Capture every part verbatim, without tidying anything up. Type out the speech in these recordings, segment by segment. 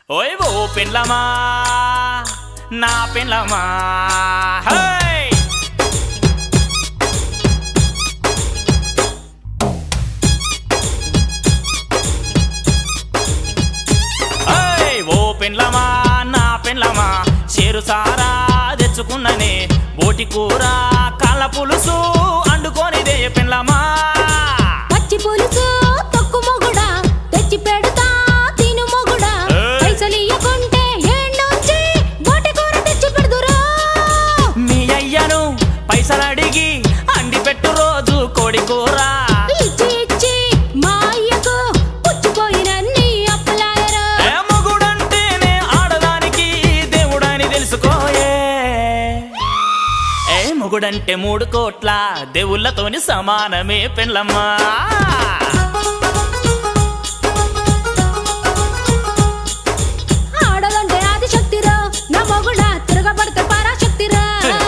ఓయ్ ఓ పెండ్లమా నా పెండ్లమా high high ఓ పెండ్లమా నా పెండ్లమా చేరు సారా తెచ్చుకున్ననే బోటి కూర కాళ్ళ పులుసు అండుకోనిదే పెండ్లమా పచ్చి పులుసు తొక్కు మొగుడా తెచ్చి పెడతా తిను మొగుడా పైసలు ఇయ్యకుంటే ఏడ్నుంచి బోటి కూర తెచ్చి పెడుదురా మీ అయ్యను పైసలు అడిగి అండి పెట్టు రోజు కోడి కూర ఇచ్చి ఇచ్చి మా అయ్యకు పుచ్చిపోయినన్ని అప్పలాయరా ఏ మొగుడంటేనే ఆడదానికి దేవుడని తెలుసుకోయే ఏ మొగుడంటే మూడు కోట్ల దేవుళ్ళతోని సమానమే పెండ్లమ్మా ఆడదంటే ఆది శక్తిరా నా మొగుడా తిరగబడితే పరాశక్తిరా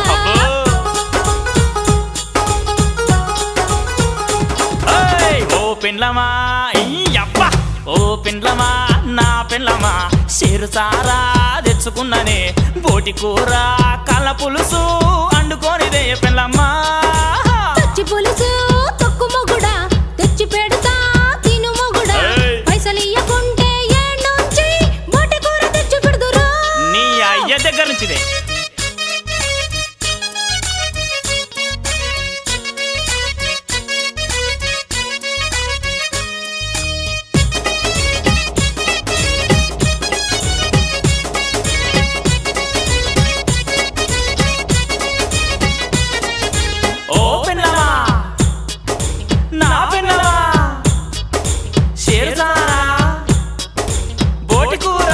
ఏయ్ ఓ పెండ్లమా అబ్బ ఓ పెండ్లమా నా పెండ్లమా చేరు సారా తెచ్చుకున్ననే బోటి కూర కళ్ళ పులుసు అండుకోనిదే పెండ్లమ్మా పచ్చి పులుసు తొక్కు మొగుడా తెచ్చి పెడతా తిను మొగుడా పైసలు ఇయ్యకుంటే ఏడ్నుంచి బోటి కూర తెచ్చి పెడుదురా నీ అయ్య దగ్గర నుంచిదే ఓ పెండ్లమా నా పెండ్లమా షేర్దారా బోటి కూర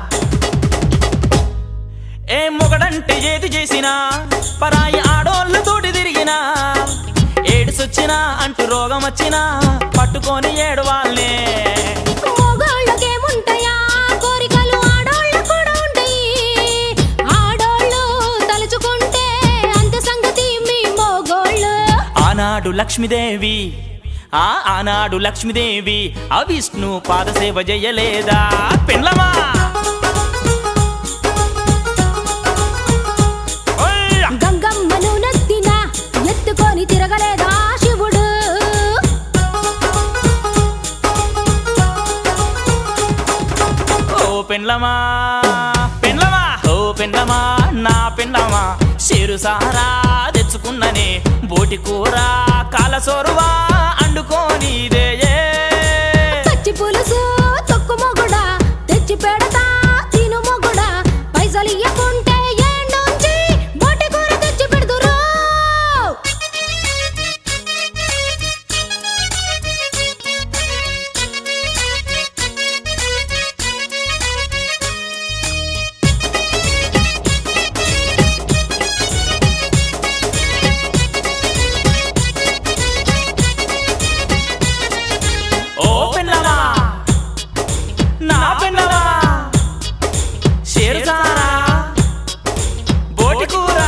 ఏ మొగడంటే ఏది చేసినా పరాయి ఆడోళ్ళతోటి తిరిగినా ఏడుసొచ్చినా అంటూ రోగం వచ్చినా పట్టుకొని ఏడవాళ్ళనే మొగాళ్ళకేముంటాయా కోరికలు ఆడోళ్ళు కూడా ఉంటాయి ఆడోళ్ళు తలుచుకుంటే అంత సంగతి మీ మొగోళ్ళు ఆనాడు లక్ష్మీదేవి ఆ ఆనాడు లక్ష్మీదేవి ఆ విష్ణు పాదసేవ చెయ్యలేదా పెండ్లమా గంగమ్మను నెత్తిన ఎత్తుకొని తిరగలేదా శివుడు ఓ పెండ్లమా పెండ్లమా ఓ పెండ్లమా నా పెండ్లమా చేరు సారా తెచ్చుకున్ననే బోటి కూర కాల సోరువా అండుకోనిదే పచ్చి పులుసు తొక్కు మొగుడా తెచ్చి పెడతా తిను మొగుడా పైసలు ఇయ్యకుంటే ఏడ్నుంచి బోటి కూర తెచ్చి పెడుదురా ఓ పెండ్లమా నా పెండ్లమా చేరు సారా బోటి కూర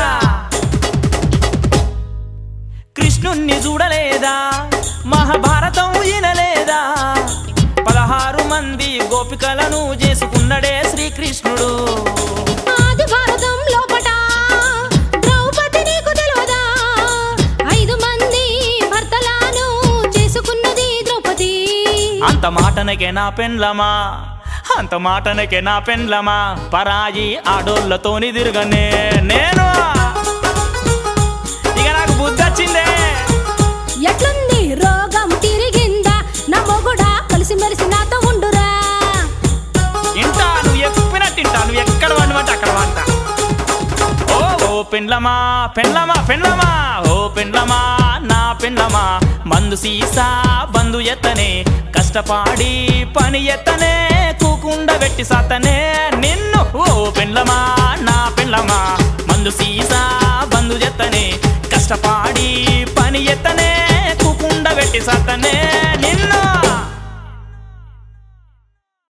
కృష్ణుణ్ణి చూడలేదా మహాభారతం వినలేదా పదహారు మంది గోపికలను చేసుకున్నడే శ్రీకృష్ణుడు ఆది భారతం లోపట ద్రౌపది నీకు తెలియదా ఐదు మంది భర్తలను చేసుకున్నది ద్రౌపది అంత మాటనకే నా పెండ్లమా అంత మాటనకే నా పెండ్లమా పరాయి ఆడోళ్ళతోని తిరగనే నేను ఇక నాకు బుద్ధి వచ్చిందే ఎట్లుంది రోగం తిరిగిందా నా మొగుడా కలిసి మెలిసి నాతో ఉండురా ఇంటా నువ్వు చెప్పినట్టు ఇంటా నువ్వు ఎక్కడ వండమంటే అక్కడ వంట ఓ ఓ పెండ్లమా పెండ్లమా పెండ్లమా ఓ పెండ్లమా నా పెండ్లమా మందు సీసా బందు ఎత్తనే కష్టపాడి పని ఎత్తనే కూకుండా వెట్టి సాతనే నిన్ను ఓ పెండ్లమా నా పెండ్లమా మందు సీసా బందు ఎత్తనే కష్టపాడి పని ఎత్తనే కూకుండా వెట్టి సాతనే నిన్ను